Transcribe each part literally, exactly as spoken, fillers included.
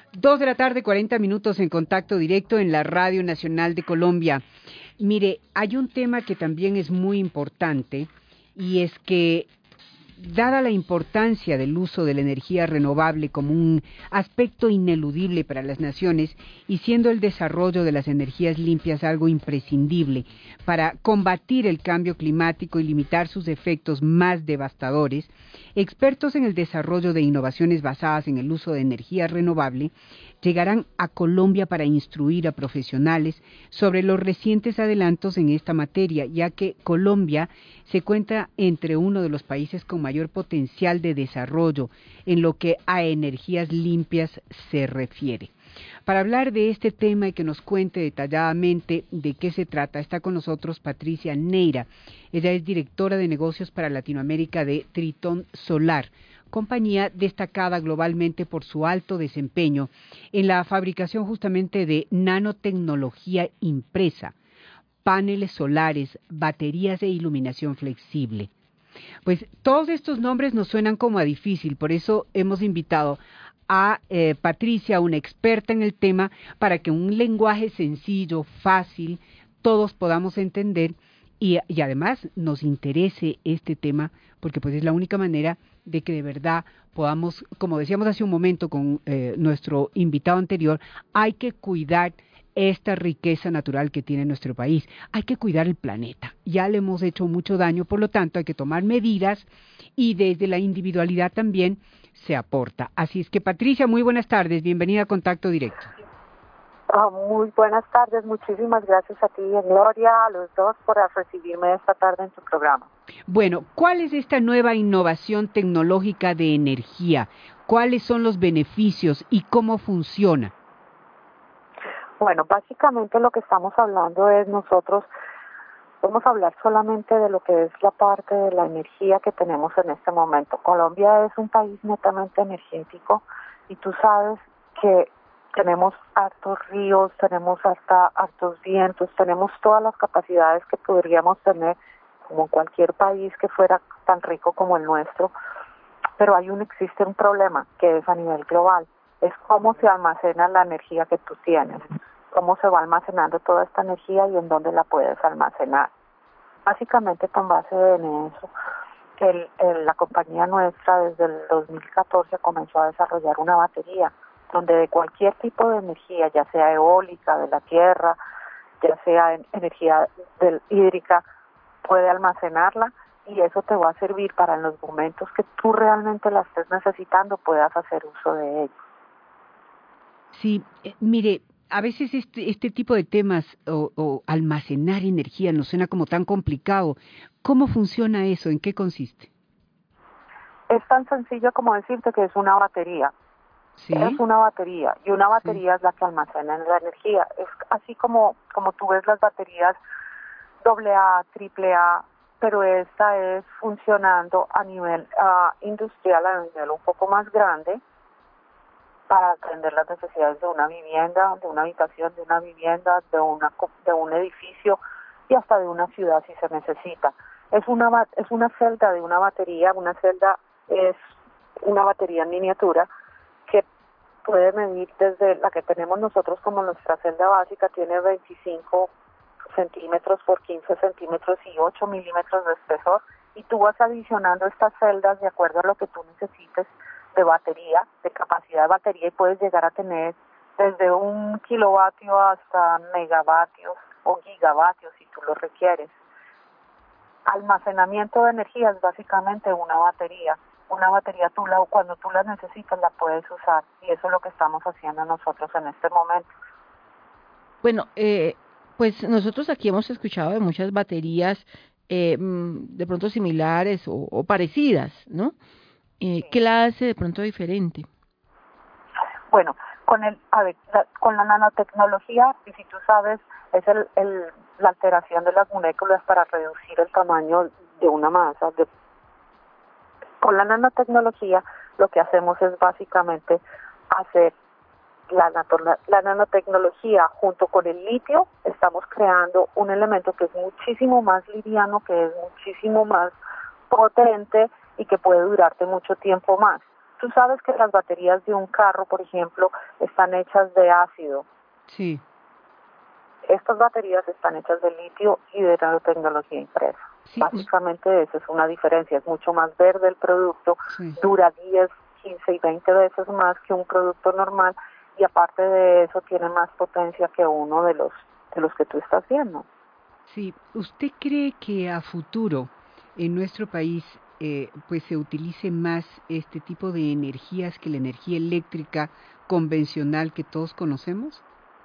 Dos de la tarde, cuarenta minutos en contacto directo en la Radio Nacional de Colombia. Mire, hay un tema que también es muy importante y es que, dada la importancia del uso de la energía renovable como un aspecto ineludible para las naciones y siendo el desarrollo de las energías limpias algo imprescindible para combatir el cambio climático y limitar sus efectos más devastadores, expertos en el desarrollo de innovaciones basadas en el uso de energía renovable llegarán a Colombia para instruir a profesionales sobre los recientes adelantos en esta materia, ya que Colombia se cuenta entre uno de los países con mayor potencial de desarrollo en lo que a energías limpias se refiere. Para hablar de este tema y que nos cuente detalladamente de qué se trata, está con nosotros Patricia Neira. Ella es directora de negocios para Latinoamérica de Tritón Solar, compañía destacada globalmente por su alto desempeño en la fabricación justamente de nanotecnología impresa, paneles solares, baterías de iluminación flexible. Pues todos estos nombres nos suenan como a difícil, por eso hemos invitado a eh, Patricia, una experta en el tema, para que un lenguaje sencillo, fácil, todos podamos entender y, y además nos interese este tema, porque pues es la única manera de que de verdad podamos, como decíamos hace un momento con eh, nuestro invitado anterior, hay que cuidar esta riqueza natural que tiene nuestro país. Hay que cuidar el planeta. Ya le hemos hecho mucho daño, por lo tanto hay que tomar medidas y desde la individualidad también se aporta. Así es que Patricia, muy buenas tardes, bienvenida a Contacto Directo. Oh, muy buenas tardes, muchísimas gracias a ti, Gloria, a los dos por recibirme esta tarde en tu programa. Bueno, ¿cuál es esta nueva innovación tecnológica de energía? ¿Cuáles son los beneficios y cómo funciona? Bueno, básicamente lo que estamos hablando es nosotros, vamos a hablar solamente de lo que es la parte de la energía que tenemos en este momento. Colombia es un país netamente energético y tú sabes que tenemos hartos ríos, tenemos hasta hartos vientos, tenemos todas las capacidades que podríamos tener como cualquier país que fuera tan rico como el nuestro, pero hay un, existe un problema que es a nivel global, es cómo se almacena la energía que tú tienes, cómo se va almacenando toda esta energía y en dónde la puedes almacenar. Básicamente con base en eso, que el, el, la compañía nuestra desde el dos mil catorce comenzó a desarrollar una batería donde de cualquier tipo de energía, ya sea eólica, de la tierra, ya sea en energía del, hídrica, puede almacenarla y eso te va a servir para en los momentos que tú realmente la estés necesitando puedas hacer uso de ella. Sí, eh, mire, a veces este, este tipo de temas o, o almacenar energía nos suena como tan complicado. ¿Cómo funciona eso? ¿En qué consiste? Es tan sencillo como decirte que es una batería. ¿Sí? Es una batería y una batería sí. es la que almacena la energía. Es así como, como tú ves las baterías doble A, triple A, pero esta es funcionando a nivel uh, industrial, a nivel un poco más grande, para atender las necesidades de una vivienda, de una habitación, de una vivienda, de una de un edificio y hasta de una ciudad si se necesita. Es una es una celda de una batería, una celda es una batería en miniatura que puede medir desde la que tenemos nosotros como nuestra celda básica, tiene veinticinco centímetros por quince centímetros y ocho milímetros de espesor, y tú vas adicionando estas celdas de acuerdo a lo que tú necesites de batería, de capacidad de batería, y puedes llegar a tener desde un kilovatio hasta megavatios o gigavatios si tú lo requieres. Almacenamiento de energía es básicamente una batería. Una batería tú la, cuando tú la necesitas la puedes usar y eso es lo que estamos haciendo nosotros en este momento. Bueno, eh, pues nosotros aquí hemos escuchado de muchas baterías eh, de pronto similares o, o parecidas, ¿no? Eh, ¿Qué la hace de pronto diferente? Bueno, con el, a ver, la, con la nanotecnología, y si tú sabes, es el, el, la alteración de las moléculas para reducir el tamaño de una masa. De, con la nanotecnología, lo que hacemos es básicamente hacer la, la nanotecnología junto con el litio, estamos creando un elemento que es muchísimo más liviano, que es muchísimo más potente y que puede durarte mucho tiempo más. tú sabes que las baterías de un carro, por ejemplo, están hechas de ácido. Sí. Estas baterías están hechas de litio y de nanotecnología impresa. Sí, básicamente esa es una diferencia, es mucho más verde el producto, sí. Dura diez, quince y veinte veces más que un producto normal y aparte de eso tiene más potencia que uno de los de los que tú estás viendo. Sí, ¿usted cree que a futuro en nuestro país eh, pues se utilice más este tipo de energías que la energía eléctrica convencional que todos conocemos?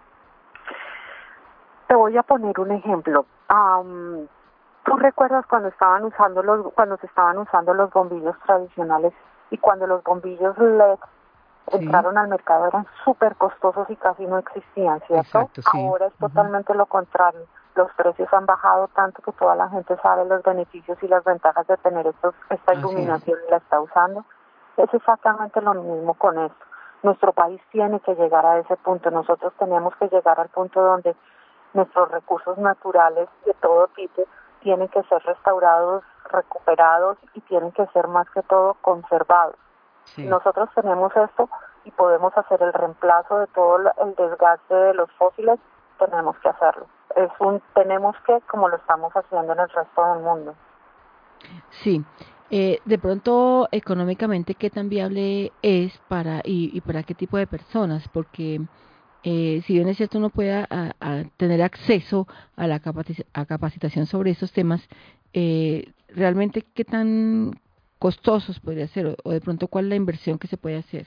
Te voy a poner un ejemplo. Um, ¿Tú recuerdas cuando estaban usando los cuando se estaban usando los bombillos tradicionales y cuando los bombillos L E D sí. entraron al mercado eran súper costosos y casi no existían, ¿cierto? Exacto, sí. Ahora es totalmente uh-huh. lo contrario. Los precios han bajado tanto que toda la gente sabe los beneficios y las ventajas de tener estos, esta iluminación y la está usando. Es exactamente lo mismo con esto. Nuestro país tiene que llegar a ese punto. Nosotros tenemos que llegar al punto donde nuestros recursos naturales de todo tipo tienen que ser restaurados, recuperados y tienen que ser más que todo conservados. Sí. Nosotros tenemos esto y podemos hacer el reemplazo de todo el desgaste de los fósiles, tenemos que hacerlo. Es un tenemos que, como lo estamos haciendo en el resto del mundo. Sí, eh, de pronto económicamente, ¿qué tan viable es para y, y para qué tipo de personas? Porque eh, si bien es cierto uno puede a, a tener acceso a la capaci- a capacitación sobre estos temas, eh, realmente qué tan costosos podría ser o, o de pronto cuál es la inversión que se puede hacer.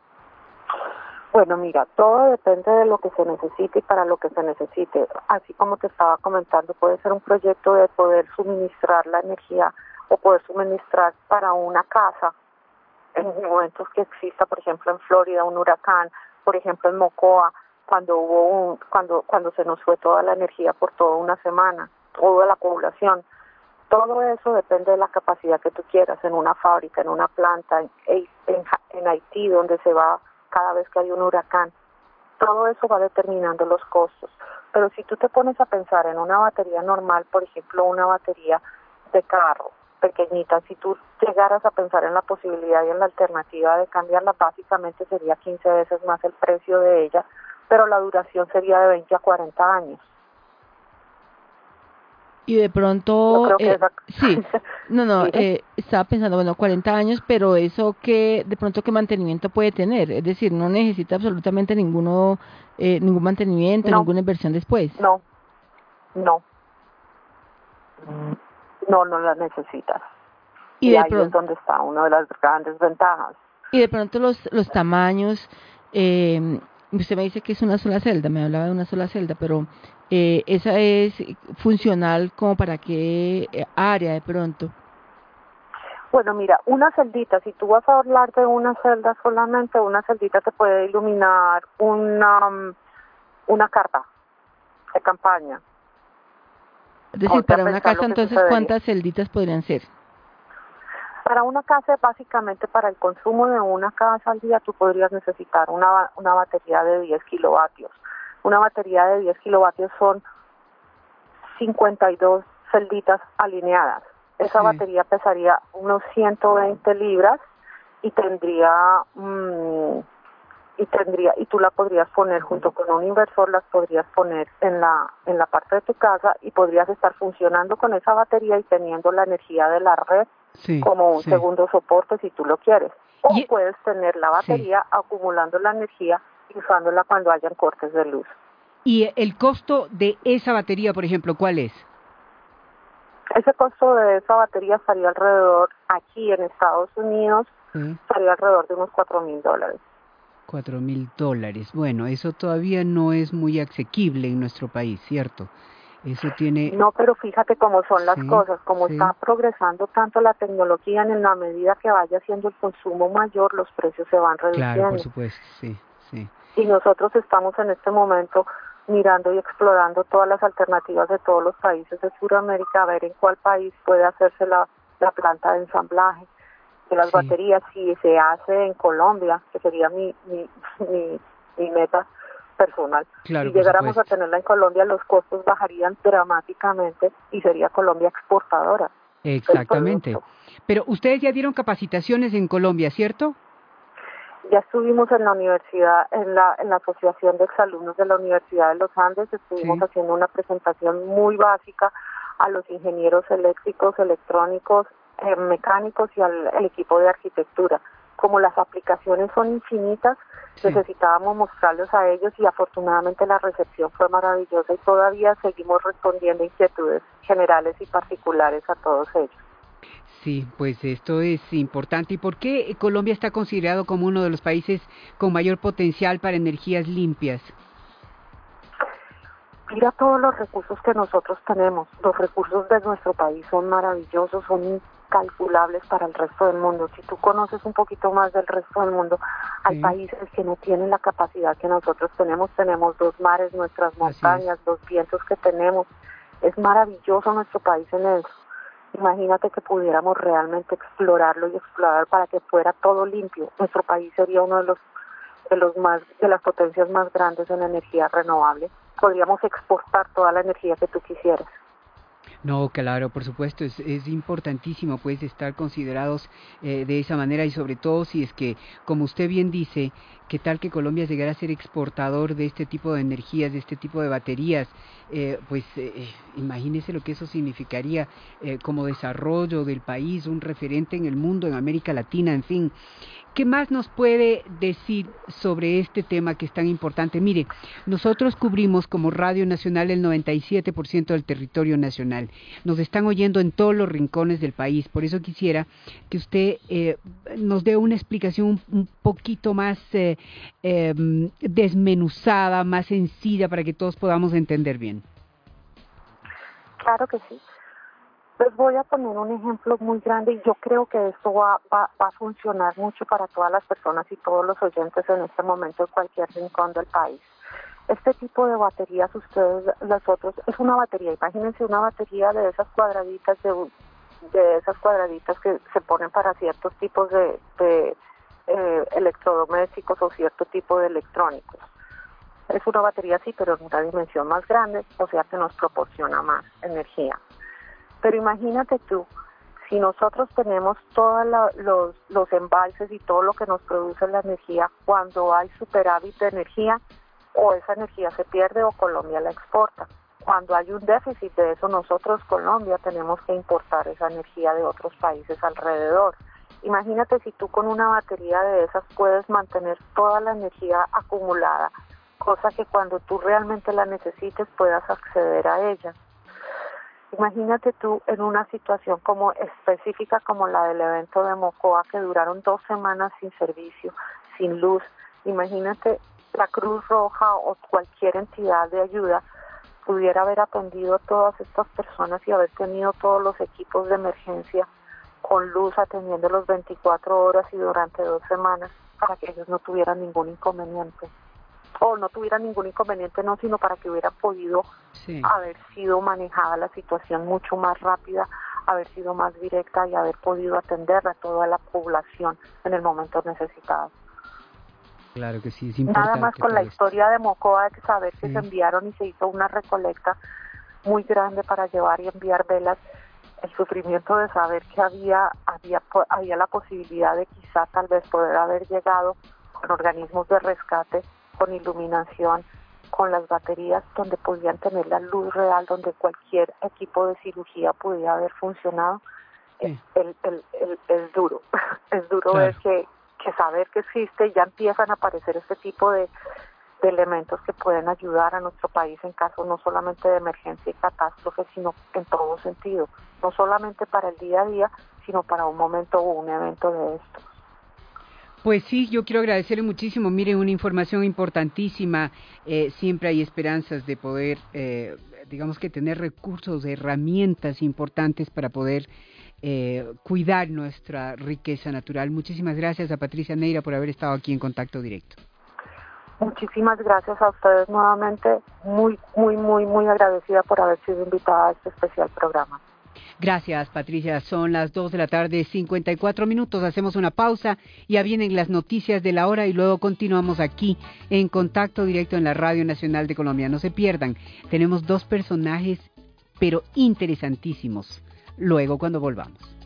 Bueno, mira, todo depende de lo que se necesite y para lo que se necesite. Así como te estaba comentando, puede ser un proyecto de poder suministrar la energía o poder suministrar para una casa en momentos que exista, por ejemplo, en Florida un huracán, por ejemplo, en Mocoa, cuando hubo un, cuando cuando se nos fue toda la energía por toda una semana, toda la población. Todo eso depende de la capacidad que tú quieras, en una fábrica, en una planta, en, en, en Haití, donde se va cada vez que hay un huracán. Todo eso va determinando los costos. Pero si tú te pones a pensar en una batería normal, por ejemplo, una batería de carro pequeñita, si tú llegaras a pensar en la posibilidad y en la alternativa de cambiarla, básicamente sería quince veces más el precio de ella, pero la duración sería de veinte a cuarenta años. Y de pronto, Yo creo que eh, esa... sí, no, no, eh, estaba pensando, bueno, cuarenta años, pero eso que, de pronto, ¿qué mantenimiento puede tener? Es decir, no necesita absolutamente ninguno, eh, ningún mantenimiento, no, ninguna inversión después. No, no, no, no la necesitas. Y, y de ahí pronto, es donde está una de las grandes ventajas. Y de pronto los, los tamaños, eh, usted me dice que es una sola celda, me hablaba de una sola celda, pero eh, ¿esa es funcional como para qué área de pronto? Bueno, mira, una celdita, si tú vas a hablar de una celda solamente, una celdita te puede iluminar una, una carta de campaña. Es decir, para una casa, entonces, ¿cuántas celditas podrían ser? Para una casa, básicamente para el consumo de una casa al día, tú podrías necesitar una, una batería de diez kilovatios. Una batería de diez kilovatios son cincuenta y dos celditas alineadas. Esa sí. batería pesaría unos ciento veinte libras y tendría mmm, y tendría y tú la podrías poner junto con un inversor, las podrías poner en la en la parte de tu casa y podrías estar funcionando con esa batería y teniendo la energía de la red sí, como un sí. segundo soporte si tú lo quieres. O y, puedes tener la batería sí. acumulando la energía y usándola cuando hayan cortes de luz. ¿Y el costo de esa batería, por ejemplo, cuál es? Ese costo de esa batería estaría alrededor, aquí en Estados Unidos, ¿sí? estaría alrededor de unos cuatro mil dólares. Cuatro mil dólares. Bueno, eso todavía no es muy asequible en nuestro país, ¿cierto? Eso tiene... No, pero fíjate cómo son las sí, cosas, como sí. está progresando tanto la tecnología, en la medida que vaya haciendo el consumo mayor, los precios se van reduciendo. Claro, por supuesto, sí, sí. Y nosotros estamos en este momento mirando y explorando todas las alternativas de todos los países de Sudamérica, a ver en cuál país puede hacerse la, la planta de ensamblaje de las sí. baterías, si se hace en Colombia, que sería mi, mi, mi, mi meta personal. Claro, si llegáramos a tenerla en Colombia, los costos bajarían dramáticamente y sería Colombia exportadora. Exactamente. Pero ustedes ya dieron capacitaciones en Colombia, ¿cierto? Ya estuvimos en la universidad, en la, en la Asociación de Exalumnos de la Universidad de los Andes, estuvimos sí. haciendo una presentación muy básica a los ingenieros eléctricos, electrónicos, eh, mecánicos y al el equipo de arquitectura. Como las aplicaciones son infinitas, sí. necesitábamos mostrarlos a ellos y afortunadamente la recepción fue maravillosa y todavía seguimos respondiendo inquietudes generales y particulares a todos ellos. Sí, pues esto es importante. ¿Y por qué Colombia está considerado como uno de los países con mayor potencial para energías limpias? Mira todos los recursos que nosotros tenemos. Los recursos de nuestro país son maravillosos, son incalculables para el resto del mundo. Si tú conoces un poquito más del resto del mundo, hay sí. países que no tienen la capacidad que nosotros tenemos. Tenemos dos mares, nuestras montañas, los vientos que tenemos. Es maravilloso nuestro país en eso. Imagínate que pudiéramos realmente explorarlo y explorar para que fuera todo limpio. Nuestro país sería uno de los de los más de las potencias más grandes en energía renovable. Podríamos exportar toda la energía que tú quisieras. No, claro, por supuesto, es, es importantísimo pues estar considerados eh, de esa manera y sobre todo si es que, como usted bien dice, qué tal que Colombia llegara a ser exportador de este tipo de energías, de este tipo de baterías, eh, pues eh, imagínese lo que eso significaría eh, como desarrollo del país, un referente en el mundo, en América Latina, en fin. ¿Qué más nos puede decir sobre este tema que es tan importante? Mire, nosotros cubrimos como Radio Nacional el noventa y siete por ciento del territorio nacional. Nos están oyendo en todos los rincones del país. Por eso quisiera que usted eh, nos dé una explicación un, un poquito más eh, eh, desmenuzada, más sencilla, para que todos podamos entender bien. Claro que sí. Les voy a poner un ejemplo muy grande y yo creo que esto va, va, va a funcionar mucho para todas las personas y todos los oyentes en este momento en cualquier rincón del país. Este tipo de baterías, ustedes, las otras, es una batería, imagínense una batería de esas cuadraditas, de, de esas cuadraditas que se ponen para ciertos tipos de, de eh, electrodomésticos o cierto tipo de electrónicos. Es una batería sí, pero en una dimensión más grande, o sea que nos proporciona más energía. Pero imagínate tú, si nosotros tenemos todos los, los embalses y todo lo que nos produce la energía, cuando hay superávit de energía, o esa energía se pierde o Colombia la exporta. Cuando hay un déficit de eso, nosotros, Colombia, tenemos que importar esa energía de otros países alrededor. Imagínate si tú con una batería de esas puedes mantener toda la energía acumulada, cosa que cuando tú realmente la necesites puedas acceder a ella. Imagínate tú en una situación como específica como la del evento de Mocoa, que duraron dos semanas sin servicio, sin luz. Imagínate la Cruz Roja o cualquier entidad de ayuda pudiera haber atendido a todas estas personas y haber tenido todos los equipos de emergencia con luz atendiéndolos veinticuatro horas y durante dos semanas para que ellos no tuvieran ningún inconveniente. O no tuviera ningún inconveniente, no, sino para que hubiera podido sí. haber sido manejada la situación mucho más rápida, haber sido más directa y haber podido atender a toda la población en el momento necesitado. Claro que sí, es importante. Nada más con la esto. historia de Mocoa, de saber sí. que se enviaron y se hizo una recolecta muy grande para llevar y enviar velas, el sufrimiento de saber que había, había, había la posibilidad de quizá tal vez poder haber llegado con organismos de rescate, con iluminación, con las baterías donde podían tener la luz real, donde cualquier equipo de cirugía pudiera haber funcionado, sí. es, es, es, es duro, es duro claro. ver que, que saber que existe, ya empiezan a aparecer este tipo de, de elementos que pueden ayudar a nuestro país en caso no solamente de emergencia y catástrofe, sino en todo sentido, no solamente para el día a día, sino para un momento o un evento de estos. Pues sí, yo quiero agradecerle muchísimo. Mire, una información importantísima. Eh, siempre hay esperanzas de poder, eh, digamos que tener recursos, herramientas importantes para poder eh, cuidar nuestra riqueza natural. Muchísimas gracias a Patricia Neira por haber estado aquí en Contacto Directo. Muchísimas gracias a ustedes nuevamente. Muy, muy, muy, muy agradecida por haber sido invitada a este especial programa. Gracias, Patricia. Son las dos de la tarde, cincuenta y cuatro minutos. Hacemos una pausa. Ya vienen las noticias de la hora y luego continuamos aquí en Contacto Directo en la Radio Nacional de Colombia. No se pierdan. Tenemos dos personajes, pero interesantísimos. Luego, cuando volvamos.